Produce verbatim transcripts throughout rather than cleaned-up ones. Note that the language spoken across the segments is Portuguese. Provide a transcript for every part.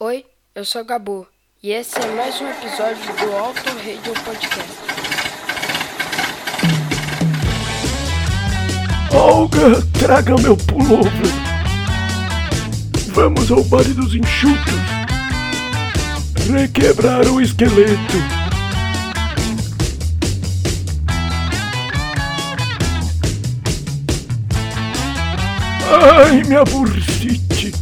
Oi, eu sou a Gabu e esse é mais um episódio do Auto Radio Podcast. Olga, traga meu pullover. Vamos ao baile dos enxutos. Requebrar o esqueleto. Ai, minha bursite.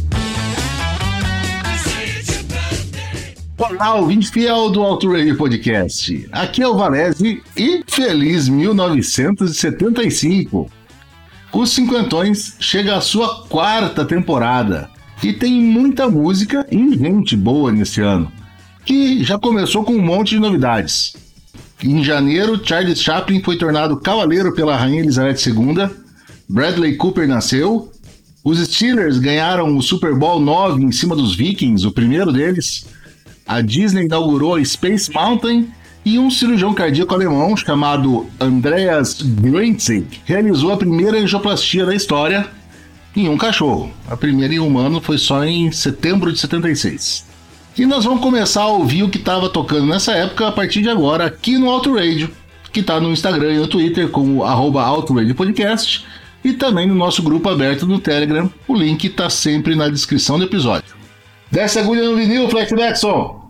Olá, ouvinte fiel do Auto Radio Podcast. Aqui é o Valese e feliz mil novecentos e setenta e cinco. Os Cinquentões chega à sua quarta temporada e tem muita música e gente boa nesse ano, que já começou com um monte de novidades. Em janeiro, Charles Chaplin foi tornado cavaleiro pela Rainha Elizabeth segunda, Bradley Cooper nasceu, os Steelers ganharam o Super Bowl nove em cima dos Vikings, o primeiro deles, a Disney inaugurou a Space Mountain e um cirurgião cardíaco alemão chamado Andreas Grentzig realizou a primeira angioplastia da história em um cachorro. A primeira em humano foi só em setembro de setenta e seis. E nós vamos começar a ouvir o que estava tocando nessa época a partir de agora aqui no Auto Radio, que está no Instagram e no Twitter como arroba Auto Radio Podcast e também no nosso grupo aberto no Telegram. O link está sempre na descrição do episódio. Desce a agulha no vinil, Flex Jackson!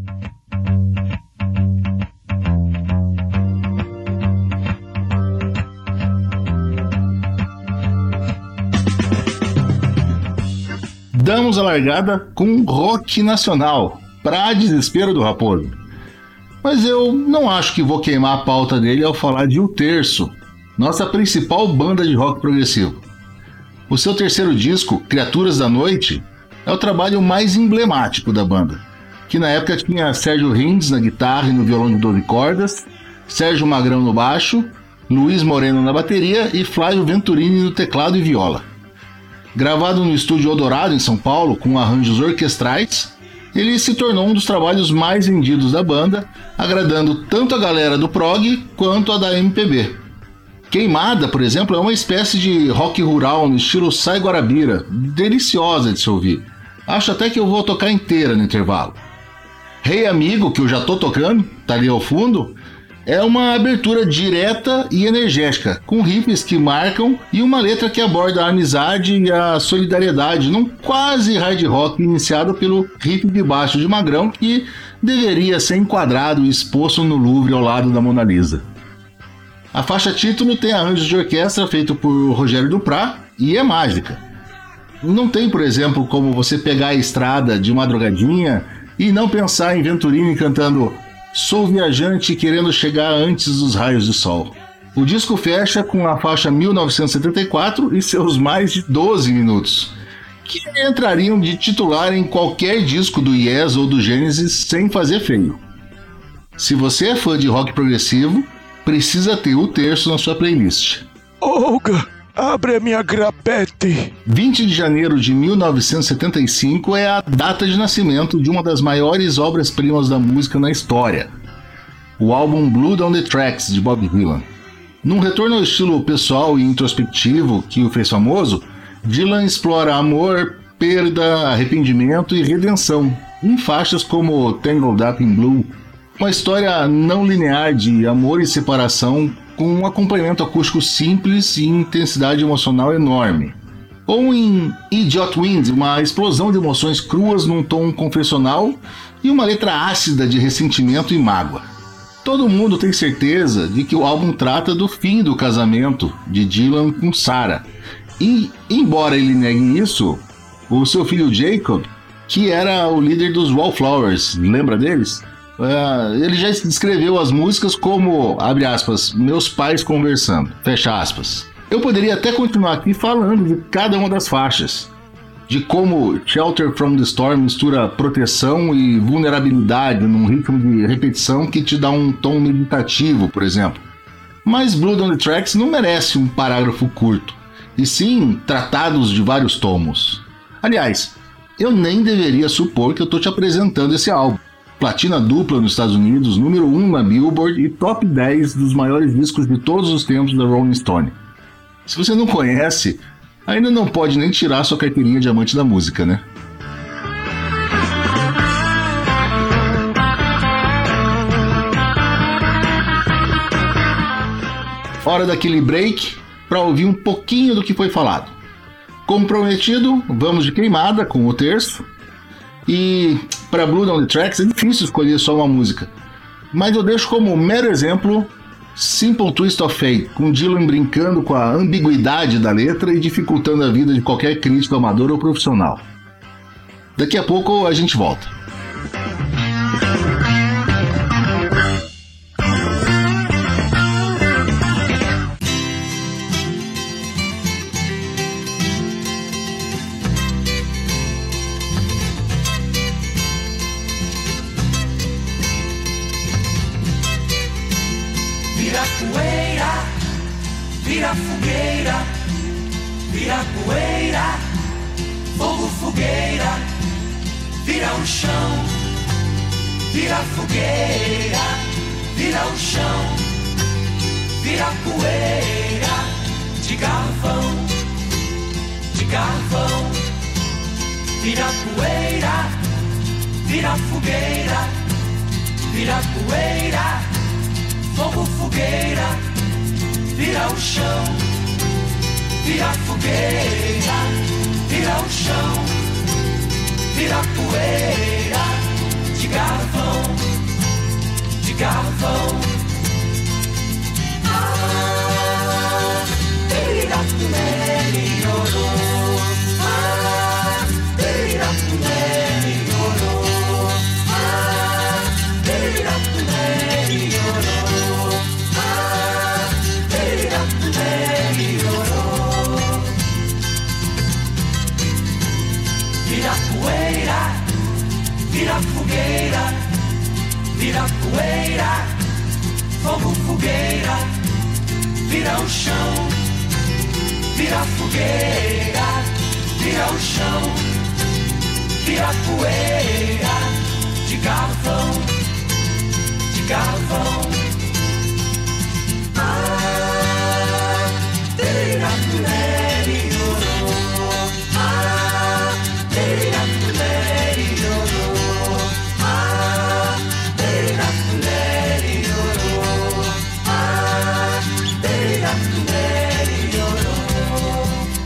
Damos a largada com rock nacional, pra desespero do Raposo. Mas eu não acho que vou queimar a pauta dele ao falar de O Terço, nossa principal banda de rock progressivo. O seu terceiro disco, Criaturas da Noite, é o trabalho mais emblemático da banda, que na época tinha Sérgio Rindes na guitarra e no violão de doze cordas, Sérgio Magrão no baixo, Luiz Moreno na bateria e Flávio Venturini no teclado e viola. Gravado no estúdio Eldorado, em São Paulo, com arranjos orquestrais, ele se tornou um dos trabalhos mais vendidos da banda, agradando tanto a galera do prog quanto a da M P B. Queimada, por exemplo, é uma espécie de rock rural no estilo Sai Guarabira, deliciosa de se ouvir. Acho até que eu vou tocar inteira no intervalo. Rei Amigo, que eu já tô tocando, tá ali ao fundo, é uma abertura direta e energética, com riffs que marcam e uma letra que aborda a amizade e a solidariedade num quase hard rock iniciado pelo riff de baixo de Magrão, que deveria ser enquadrado e exposto no Louvre ao lado da Mona Lisa. A faixa título tem arranjos de orquestra feito por Rogério Duprat e é mágica. Não tem, por exemplo, como você pegar a estrada de madrugadinha e não pensar em Venturini cantando Sou viajante querendo chegar antes dos raios de sol. O disco fecha com a faixa mil novecentos e setenta e quatro e seus mais de doze minutos, que entrariam de titular em qualquer disco do Yes ou do Genesis sem fazer feio. Se você é fã de rock progressivo, precisa ter O Terço na sua playlist. Olga, abre a minha grapete. vinte de janeiro de mil novecentos e setenta e cinco é a data de nascimento de uma das maiores obras-primas da música na história, o álbum Blood on the Tracks, de Bob Dylan. Num retorno ao estilo pessoal e introspectivo que o fez famoso, Dylan explora amor, perda, arrependimento e redenção, em faixas como Tangled Up in Blue, uma história não linear de amor e separação com um acompanhamento acústico simples e intensidade emocional enorme. Ou em Idiot Wind, uma explosão de emoções cruas num tom confessional e uma letra ácida de ressentimento e mágoa. Todo mundo tem certeza de que o álbum trata do fim do casamento de Dylan com Sarah. E, embora ele negue isso, o seu filho Jacob, que era o líder dos Wallflowers, lembra deles? Uh, ele já descreveu as músicas como, abre aspas, meus pais conversando, fecha aspas. Eu poderia até continuar aqui falando de cada uma das faixas, de como Shelter from the Storm mistura proteção e vulnerabilidade num ritmo de repetição que te dá um tom meditativo, por exemplo. Mas Blood on the Tracks não merece um parágrafo curto, e sim tratados de vários tomos. Aliás, eu nem deveria supor que eu estou te apresentando esse álbum. Platina dupla nos Estados Unidos, número um na Billboard e top dez dos maiores discos de todos os tempos da Rolling Stone. Se você não conhece, ainda não pode nem tirar sua carteirinha de amante da música, né? hora daquele break para ouvir um pouquinho do que foi falado. Como prometido, vamos de queimada com o terço. E para Blood on the Tracks é difícil escolher só uma música, mas eu deixo como mero exemplo Simple Twist of Fate, com Dylan brincando com a ambiguidade da letra e dificultando a vida de qualquer crítico amador ou profissional. Daqui a pouco a gente volta. Vira poeira, vira fogueira, vira poeira, fogo, fogueira, vira o chão, vira fogueira, vira o chão, vira poeira, de carvão, de carvão, vira poeira, vira fogueira, vira poeira, fogo, fogueira, vira o chão, vira fogueira, vira o chão, vira poeira, de carvão, de carvão. Ah, vira melhorou. Ah, vira melhorou. Ah, vira melhorou. Vira poeira, vira fogueira, vira poeira, fogo, fogueira, vira o chão, vira fogueira, vira o chão, vira poeira, de carvão, de carvão. Ah, vira melhorou. Ah, vira melhorou. Ah, vira melhorou. Ah, vira melhorou.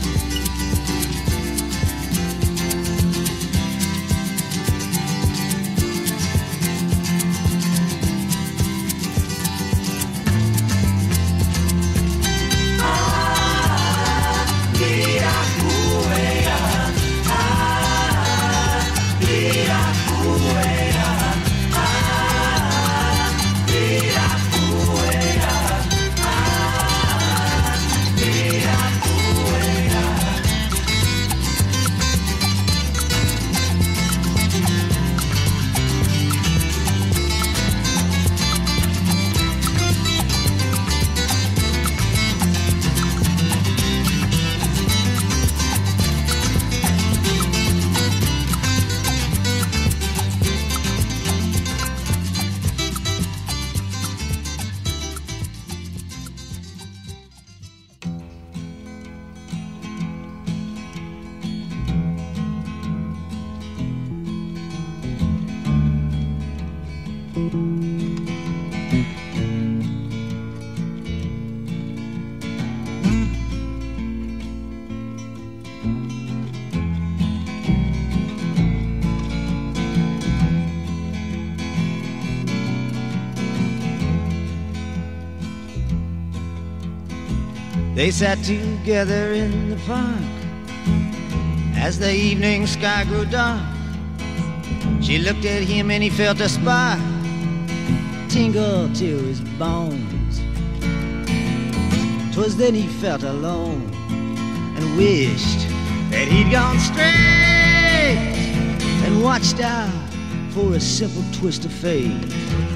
They sat together in the park as the evening sky grew dark. She looked at him and he felt a spark tingle to his bones. 'Twas then he felt alone and wished that he'd gone straight and watched out for a simple twist of fate.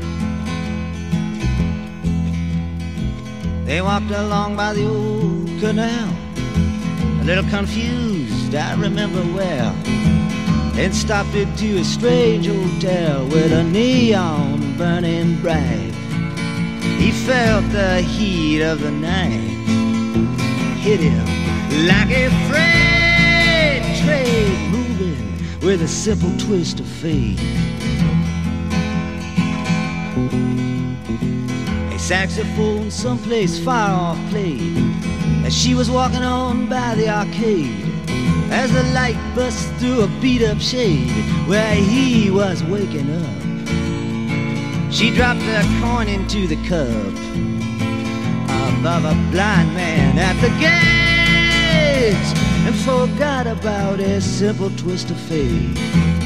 They walked along by the old canal, a little confused, I remember well, and stopped into a strange hotel with a neon burning bright. He felt the heat of the night hit him like a freight train moving with a simple twist of fate. a saxophone someplace far off played as she was walking on by the arcade, as the light bust through a beat-up shade where he was waking up. She dropped a coin into the cup above a blind man at the gates and forgot about a simple twist of fate.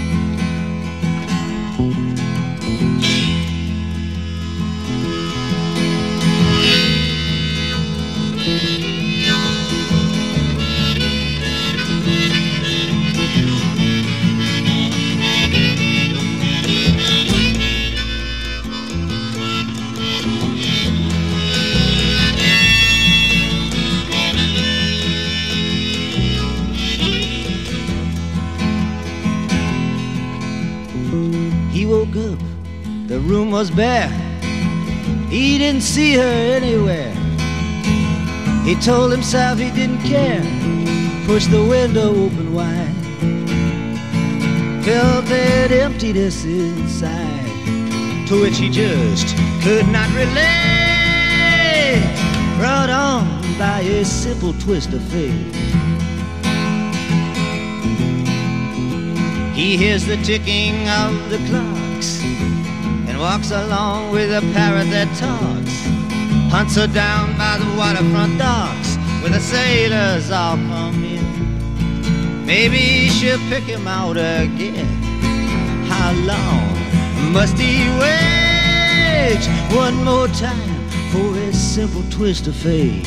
He woke up, the room was bare. He didn't see her anywhere. He told himself he didn't care, pushed the window open wide, felt that emptiness inside, to which he just could not relate, brought on by a simple twist of fate. He hears the ticking of the clocks and walks along with a parrot that talks, hunts her down by the waterfront docks where the sailors all come in. Maybe she'll pick him out again. How long must he wait one more time for a simple twist of fate?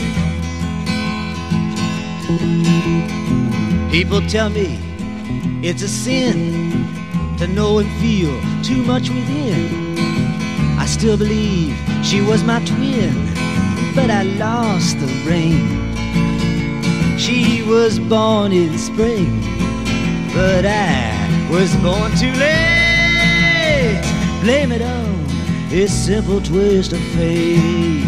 People tell me it's a sin to know and feel too much within. I still believe she was my twin, but I lost the ring. She was born in spring, but I was born too late. Blame it on this simple twist of fate.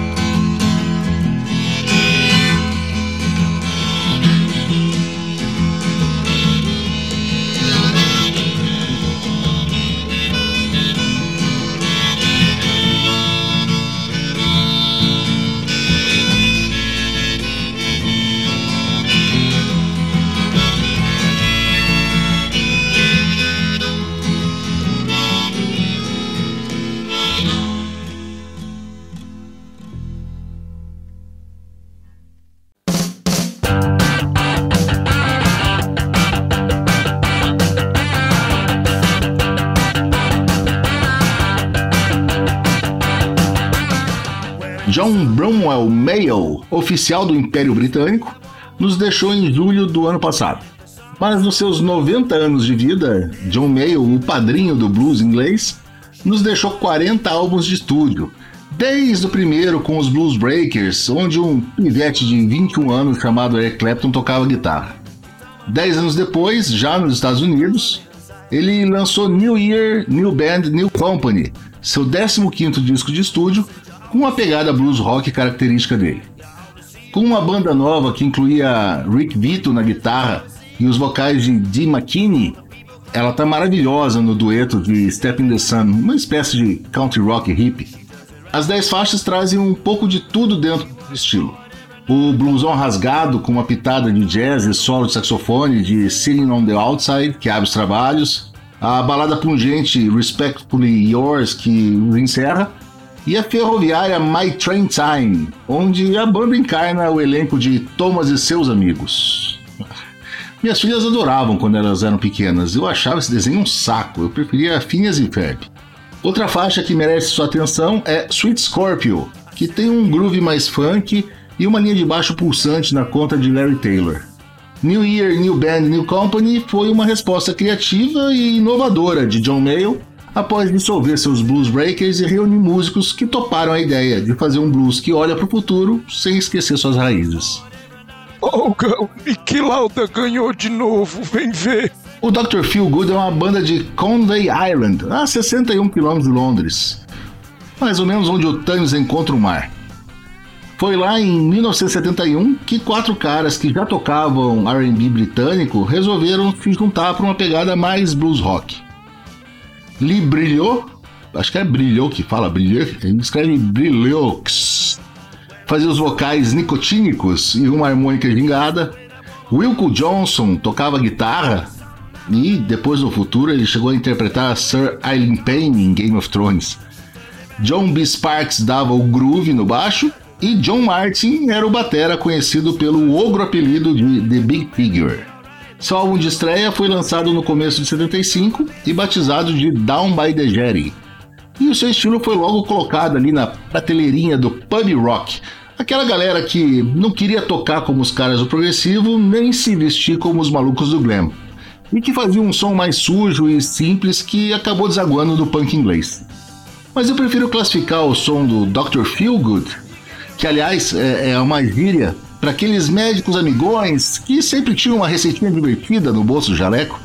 John Bromwell Mayo, oficial do Império Britânico, nos deixou em julho do ano passado. Mas nos seus noventa anos de vida, John Mayo, o padrinho do blues inglês, nos deixou quarenta álbuns de estúdio, desde o primeiro com os Blues Breakers, onde um pivete de vinte e um anos chamado Eric Clapton tocava guitarra. Dez anos depois, já nos Estados Unidos, ele lançou New Year, New Band, New Company, seu décimo quinto disco de estúdio, com uma pegada blues rock característica dele. Com uma banda nova que incluía Rick Vito na guitarra e os vocais de Dee McKinney, ela tá maravilhosa no dueto de Step in the Sun, uma espécie de country rock hippie. As dez faixas trazem um pouco de tudo dentro do estilo. O bluesão rasgado com uma pitada de jazz e solo de saxofone de Sitting on the Outside, que abre os trabalhos, a balada pungente Respectfully Yours, que encerra, e a ferroviária My Train Time, onde a banda encarna o elenco de Thomas e seus amigos. Minhas filhas adoravam quando elas eram pequenas, eu achava esse desenho um saco, eu preferia Phineas e Ferb. Outra faixa que merece sua atenção é Sweet Scorpio, que tem um groove mais funk e uma linha de baixo pulsante na conta de Larry Taylor. New Year, New Band, New Company foi uma resposta criativa e inovadora de John Mayo, após dissolver seus Blues Breakers e reunir músicos que toparam a ideia de fazer um blues que olha para o futuro sem esquecer suas raízes. Olga, o Niki Lauda ganhou de novo, vem ver. O doutor Feelgood é uma banda de Conway Island, a sessenta e um quilômetros de Londres, mais ou menos onde o Thames encontra o mar. Foi lá em mil novecentos e setenta e um que quatro caras que já tocavam R and B britânico resolveram se juntar para uma pegada mais blues rock. Lee Brilliot, acho que é Brilhou que fala, Brilhou, ele escreve Brilheux. Fazia os vocais nicotínicos e uma harmônica gingada. Wilco Johnson tocava guitarra e depois no futuro ele chegou a interpretar Sir Ilan Payne em Game of Thrones. John B. Sparks dava o groove no baixo e John Martin era o batera conhecido pelo ogro apelido de The Big Figure. Seu álbum de estreia foi lançado no começo de setenta e cinco e batizado de Down by the Jetty. E o seu estilo foi logo colocado ali na prateleirinha do pub rock. Aquela galera que não queria tocar como os caras do progressivo, nem se vestir como os malucos do glam. E que fazia um som mais sujo e simples que acabou desaguando do punk inglês. Mas eu prefiro classificar o som do doutor Feelgood, que aliás é, é uma gíria para aqueles médicos amigões que sempre tinham uma receitinha divertida no bolso do jaleco,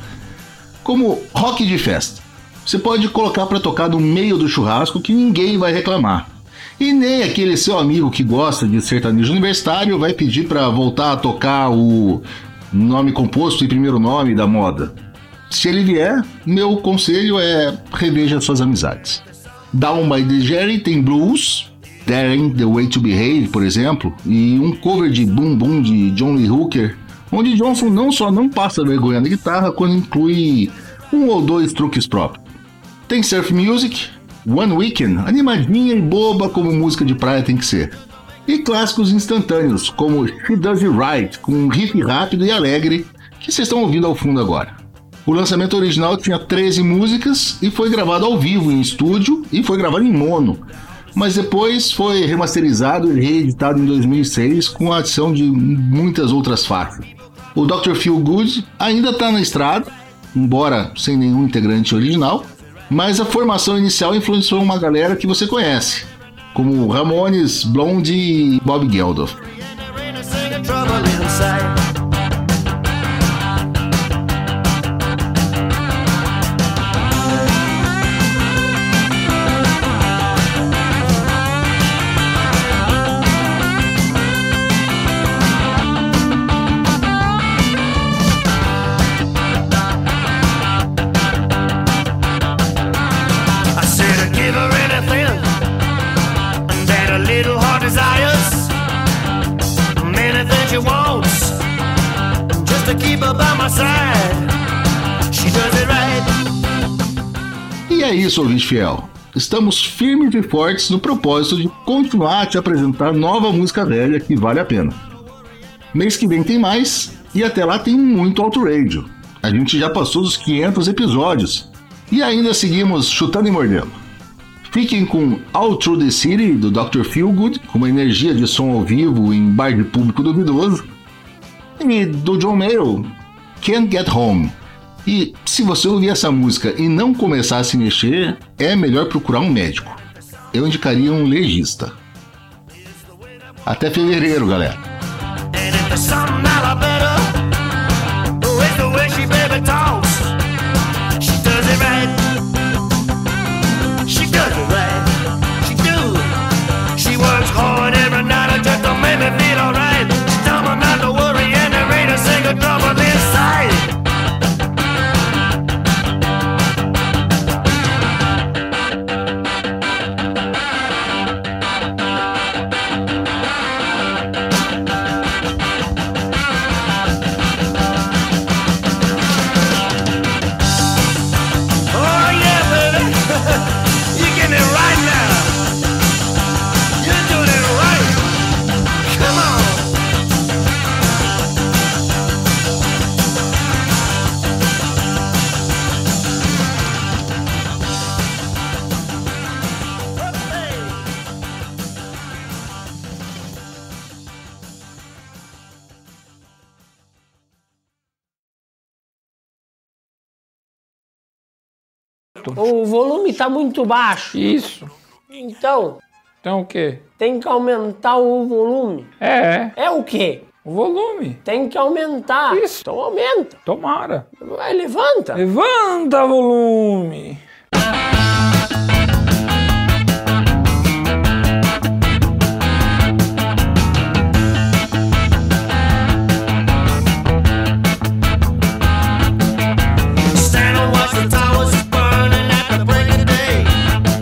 como rock de festa. Você pode colocar para tocar no meio do churrasco que ninguém vai reclamar. E nem aquele seu amigo que gosta de sertanejo universitário vai pedir para voltar a tocar o nome composto e primeiro nome da moda. Se ele vier, meu conselho é reveja suas amizades. Down by the Jetty tem blues, That Ain't the Way to Behave, por exemplo, e um cover de Boom Boom de John Lee Hooker, onde Johnson não só não passa vergonha na guitarra, quando inclui um ou dois truques próprios. Tem surf music, One Weekend, animadinha e boba como música de praia tem que ser. E clássicos instantâneos, como She Does It Right, com um riff rápido e alegre, que vocês estão ouvindo ao fundo agora. O lançamento original tinha treze músicas e foi gravado ao vivo em estúdio e foi gravado em mono, mas depois foi remasterizado e reeditado em dois mil e seis com a adição de muitas outras faixas. O doutor Feelgood ainda está na estrada, embora sem nenhum integrante original, mas a formação inicial influenciou uma galera que você conhece, como Ramones, Blondie e Bob Geldof. E é isso, ouvinte fiel. Estamos firmes e fortes no propósito de continuar a te apresentar nova música velha que vale a pena. Mês que vem tem mais, e até lá tem muito Outradio. A gente já passou dos quinhentos episódios, e ainda seguimos chutando e mordendo. Fiquem com All Through the City, do doutor Feelgood, com uma energia de som ao vivo em bar de público duvidoso, e do John Mayall, Can't Get Home. E se você ouvir essa música e não começar a se mexer, é melhor procurar um médico. Eu indicaria um legista. Até fevereiro, galera. O volume tá muito baixo. Isso. Então, Então o quê? tem que aumentar o volume. É, É o quê? o volume. Tem que aumentar. Isso. Então aumenta. Tomara. Vai, levanta. Levanta volume. Stand and watch the towers burning at the break of day.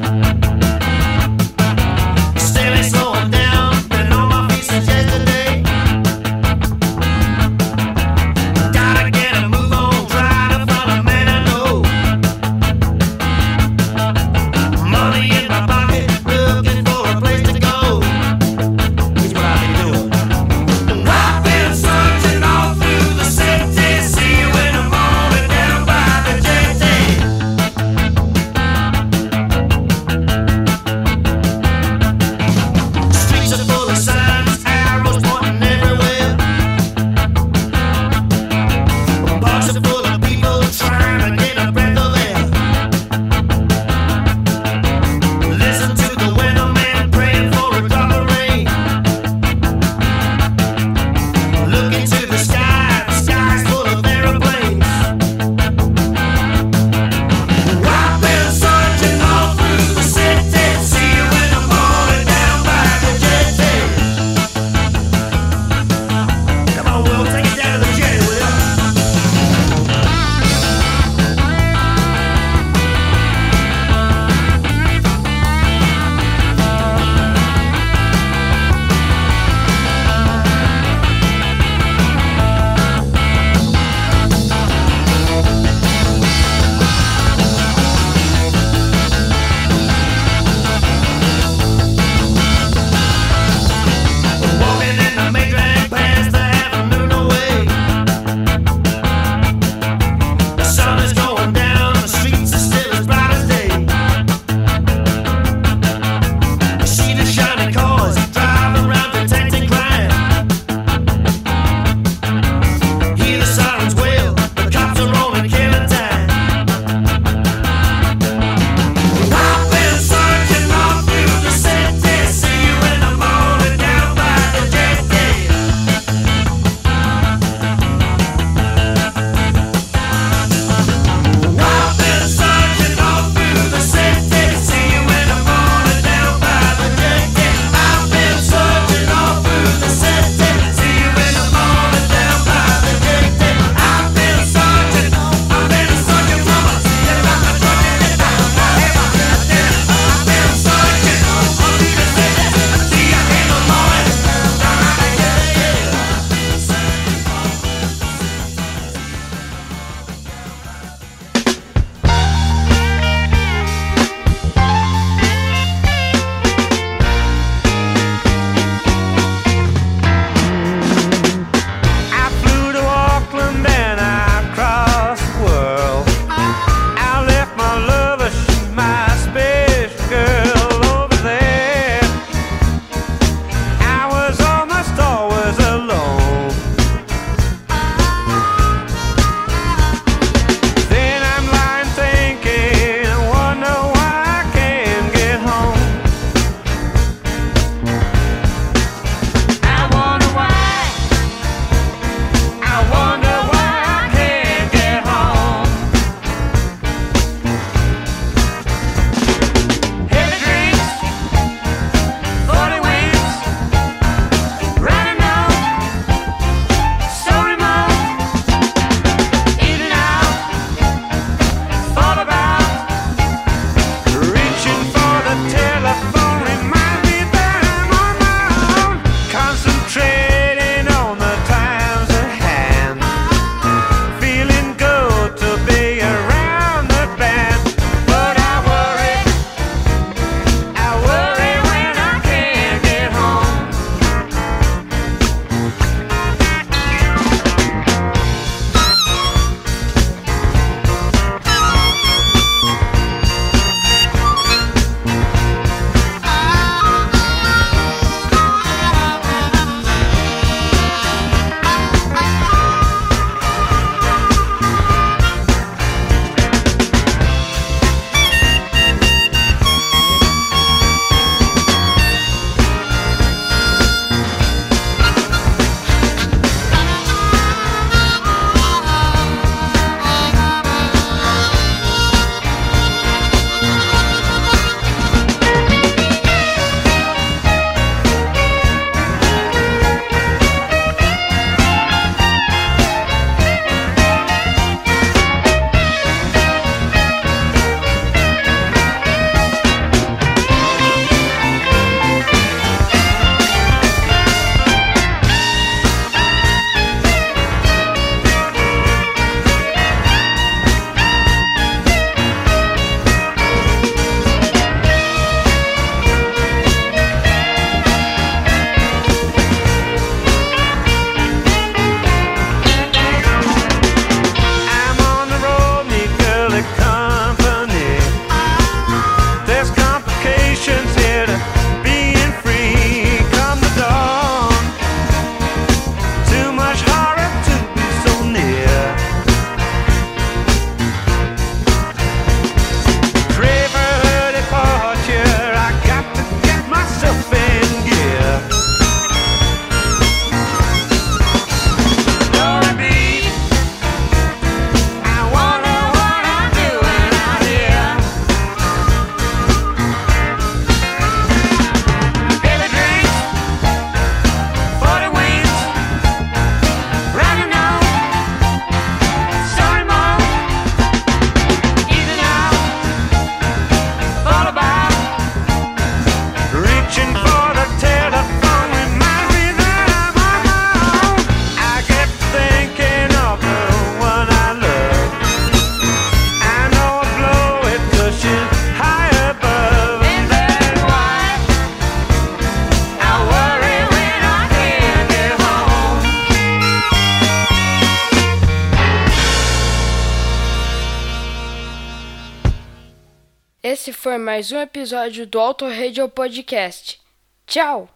esse foi mais um episódio do Auto Radio Podcast. Tchau!